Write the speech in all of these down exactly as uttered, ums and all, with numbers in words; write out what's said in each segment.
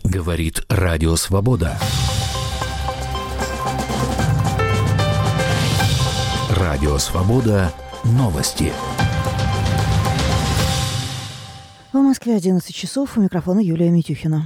Говорит Радио Свобода. Радио Свобода. Новости. В Москве одиннадцать часов. У микрофона Юлия Митюхина.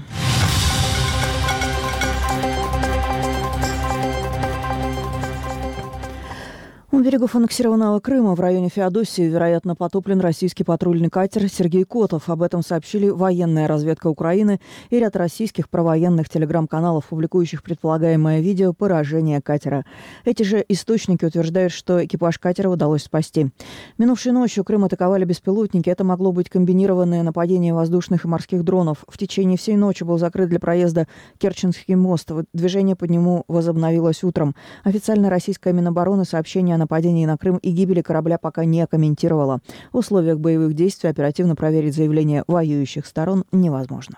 У берегов аннексированного Крыма в районе Феодосии, вероятно, потоплен российский патрульный катер «Сергей Котов». Об этом сообщили военная разведка Украины и ряд российских провоенных телеграм-каналов, публикующих предполагаемое видео поражения катера. Эти же источники утверждают, что экипаж катера удалось спасти. Минувшей ночью Крым атаковали беспилотники. Это могло быть комбинированное нападение воздушных и морских дронов. В течение всей ночи был закрыт для проезда Керченский мост. Движение по нему возобновилось утром. Официально российская Минобороны сообщение о нападении на Крым и гибели корабля пока не комментировала. В условиях боевых действий оперативно проверить заявления воюющих сторон невозможно.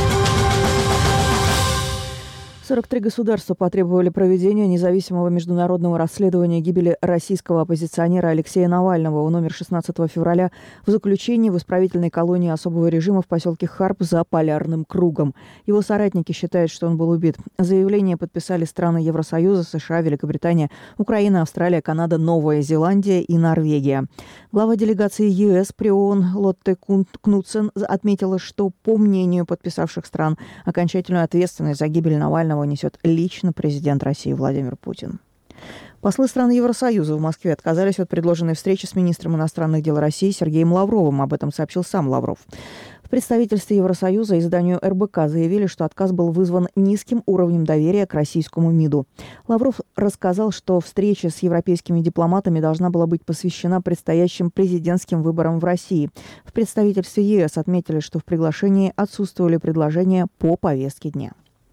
сорок три государства потребовали проведения независимого международного расследования гибели российского оппозиционера Алексея Навального. Он умер шестнадцатого февраля в заключении в исправительной колонии особого режима в поселке Харп за Полярным кругом. Его соратники считают, что он был убит. Заявление подписали страны Евросоюза, США, Великобритания, Украина, Австралия, Канада, Новая Зеландия и Норвегия. Глава делегации ЕС при ООН Лотте Кнутсен отметила, что, по мнению подписавших стран, окончательную ответственность за гибель Навального несет лично президент России Владимир Путин. Послы стран Евросоюза в Москве отказались от предложенной встречи с министром иностранных дел России Сергеем Лавровым. Об этом сообщил сам Лавров. В представительстве Евросоюза изданию эр бэ ка заявили, что отказ был вызван низким уровнем доверия к российскому МИДу. Лавров рассказал, что встреча с европейскими дипломатами должна была быть посвящена предстоящим президентским выборам в России. В представительстве ЕС отметили, что в приглашении отсутствовали предложения по повестке дня.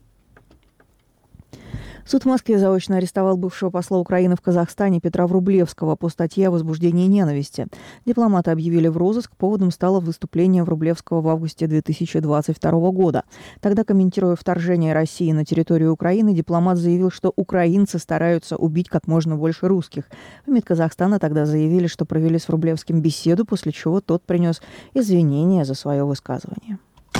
Суд в Москве заочно арестовал бывшего посла Украины в Казахстане Петра Врублевского по статье о возбуждении ненависти. Дипломаты объявили в розыск. Поводом стало выступление Врублевского в августе две тысячи двадцать второго года. Тогда, комментируя вторжение России на территорию Украины, дипломат заявил, что украинцы стараются убить как можно больше русских. В МИД Казахстана тогда заявили, что провели с Врублевским беседу, после чего тот принес извинения за свое высказывание.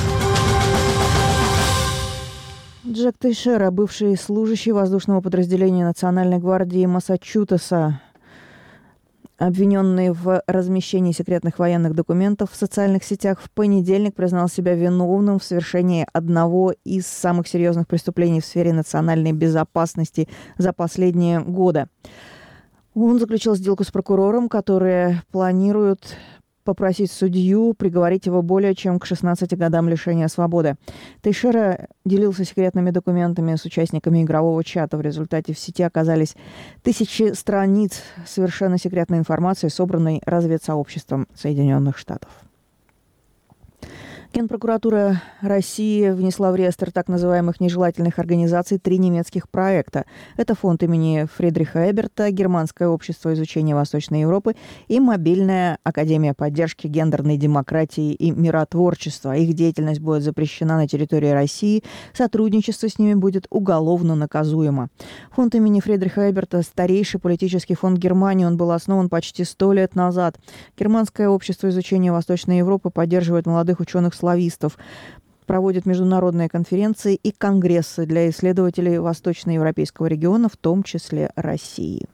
Джек Тейшера, бывший служащий воздушного подразделения Национальной гвардии Массачусетса, обвиненный в размещении секретных военных документов в социальных сетях, в понедельник признал себя виновным в совершении одного из самых серьезных преступлений в сфере национальной безопасности за последние годы. Он заключил сделку с прокурором, который планирует попросить судью приговорить его более чем к шестнадцати годам лишения свободы. Тейшера делился секретными документами с участниками игрового чата. В результате в сети оказались тысячи страниц совершенно секретной информации, собранной разведсообществом Соединенных Штатов. Генпрокуратура России внесла в реестр так называемых нежелательных организаций три немецких проекта. Это фонд имени Фридриха Эберта, Германское общество изучения Восточной Европы и Мобильная академия поддержки гендерной демократии и миротворчества. Их деятельность будет запрещена на территории России. Сотрудничество с ними будет уголовно наказуемо. Фонд имени Фридриха Эберта – старейший политический фонд Германии. Он был основан почти сто лет назад. Германское общество изучения Восточной Европы поддерживает молодых ученых-славистов, проводит международные конференции и конгрессы для исследователей восточноевропейского региона, в том числе России.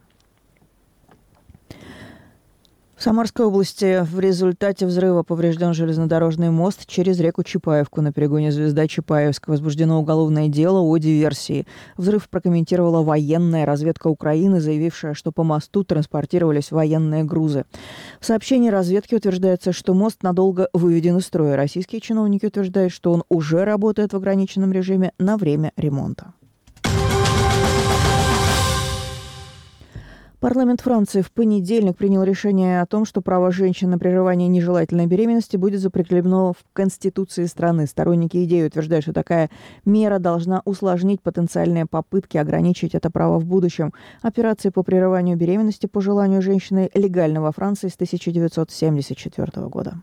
В Самарской области в результате взрыва поврежден железнодорожный мост через реку Чапаевку. На перегоне Звезда-Чапаевск возбуждено уголовное дело о диверсии. Взрыв прокомментировала военная разведка Украины, заявившая, что по мосту транспортировались военные грузы. В сообщении разведки утверждается, что мост надолго выведен из строя. Российские чиновники утверждают, что он уже работает в ограниченном режиме на время ремонта. Парламент Франции в понедельник принял решение о том, что право женщин на прерывание нежелательной беременности будет закреплено в Конституции страны. Сторонники идеи утверждают, что такая мера должна усложнить потенциальные попытки ограничить это право в будущем. Операции по прерыванию беременности по желанию женщины легальны во Франции с тысяча девятьсот семьдесят четвёртого года.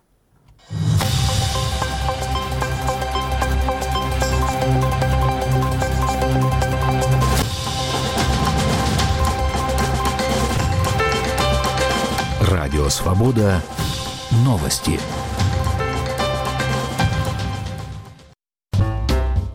Радио Свобода. Новости.